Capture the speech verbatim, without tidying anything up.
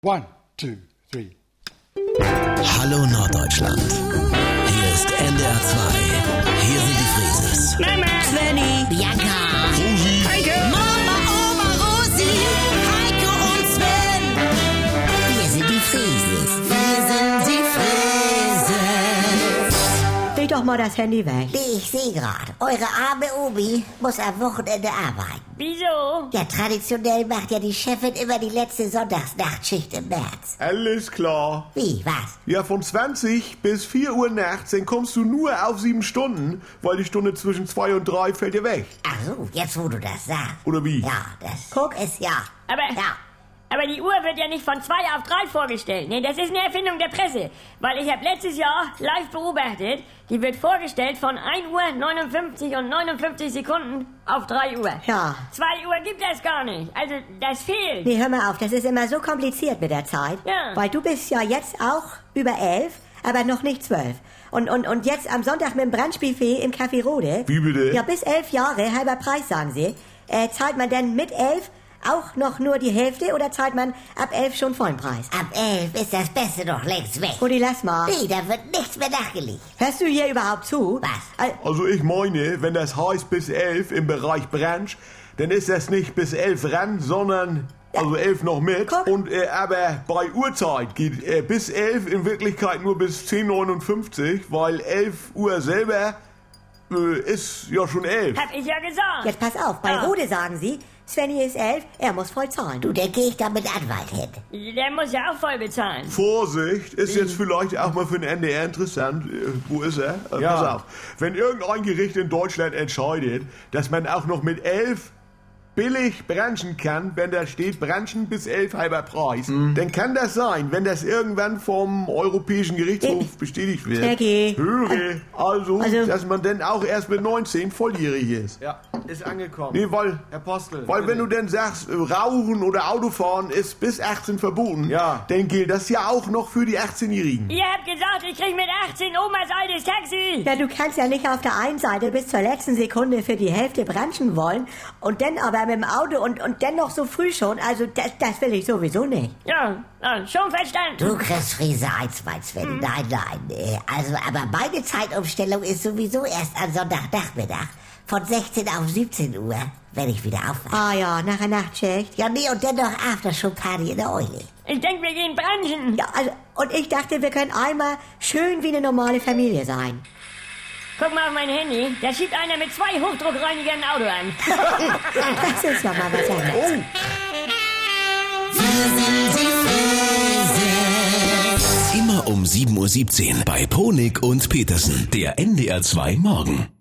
One, two, three. Hallo Norddeutschland. Hier ist N D R zwei. Hier sind die Frieses. Mama, Svenny, Bianca, Rosi, Heike, Mama, Oma, Rosi, Heike und Sven. wir sind die Frieses. Wir sind die Frieses. Leg doch mal das Handy weg. Nee, ich sehe gerade, eure arme Omi muss am Wochenende arbeiten. Wieso? Ja, traditionell macht ja die Chefin immer die letzte Sonntagsnachtschicht im März. Alles klar. Wie, was? Ja, von zwanzig bis vier Uhr nachts, dann kommst du nur auf sieben Stunden, weil die Stunde zwischen zwei und drei fällt dir weg. Ach so, jetzt wo du das sagst. Oder wie? Ja, das Guck. ist ja. Aber, Ja. aber die Uhr wird ja nicht von zwei auf drei vorgestellt. Nee, das ist eine Erfindung der Presse. Weil ich habe letztes Jahr live beobachtet, die wird vorgestellt von ein Uhr neunundfünfzig und neunundfünfzig Sekunden auf drei Uhr. Ja. zwei Uhr gibt es gar nicht. Also, das fehlt. Nee, hör mal auf, das ist immer so kompliziert mit der Zeit. Ja. Weil du bist ja jetzt auch über elf, aber noch nicht zwölf. Und, und, und jetzt am Sonntag mit dem Brunchbuffet im Café Rode. Wie bitte? Ja, bis elf Jahre, halber Preis, sagen sie. Äh, zahlt man denn mit elf auch noch nur die Hälfte oder zahlt man ab elf schon vollen Preis? Ab elf ist das Beste doch längst weg. Rudi, lass mal. Nee, da wird nichts mehr nachgelegt. Hörst du hier überhaupt zu? Was? Äh, Also ich meine, wenn das heißt bis elf im Bereich Branch, dann ist das nicht bis elf ran, sondern also elf noch mit. Guck. Und äh, aber bei Uhrzeit geht äh, bis elf in Wirklichkeit nur bis zehn Uhr neunundfünfzig, weil elf Uhr selber äh, ist ja schon elf. Hab ich ja gesagt. Jetzt pass auf, bei Ja. Rode sagen sie, Svenny ist elf, er muss voll zahlen. Du, dann geh ich da mit Anwalt hin. Der muss ja auch voll bezahlen. Vorsicht, ist jetzt vielleicht auch mal für den N D R interessant. Äh, Wo ist er? Äh, Ja. Pass auf. Wenn irgendein Gericht in Deutschland entscheidet, dass man auch noch mit elf billig branchen kann, wenn da steht branchen bis elf halber Preis, dann kann das sein, wenn das irgendwann vom Europäischen Gerichtshof bestätigt wird. Snacki. Höre, also, Also- dass man dann auch erst mit neunzehn volljährig ist. Ja, ist angekommen. Nee, weil, Herr Postel. weil wenn du dann sagst, äh, Rauchen oder Autofahren ist bis achtzehn verboten, Ja. dann gilt das ja auch noch für die achtzehnjährigen. Ihr habt gesagt, ich krieg mit achtzehn Omas altes Taxi. Ja, du kannst ja nicht auf der einen Seite bis zur letzten Sekunde für die Hälfte branchen wollen und dann aber mit dem Auto und, und dann noch so früh schon. Also das, das will ich sowieso nicht. Ja, ja, schon verstanden. Du kriegst Friese eins, mein Sven. Nein, nein. äh, Also, aber meine Zeitumstellung ist sowieso erst am Sonntagnachmittag. Von sechzehn auf siebzehn Uhr, wenn ich wieder aufwache. Ah ja, nach der Nachtschicht. Ja, nee, und dann noch Aftershow-Party in der Eule. Ich denk, wir gehen branchen. Ja, also, und ich dachte, wir können einmal schön wie eine normale Familie sein. Guck mal auf mein Handy. Da schiebt einer mit zwei Hochdruckreinigern ein Auto an. Das ist ja mal was anderes. immer um sieben Uhr siebzehn bei Ponik und Petersen, der N D R zwei Morgen.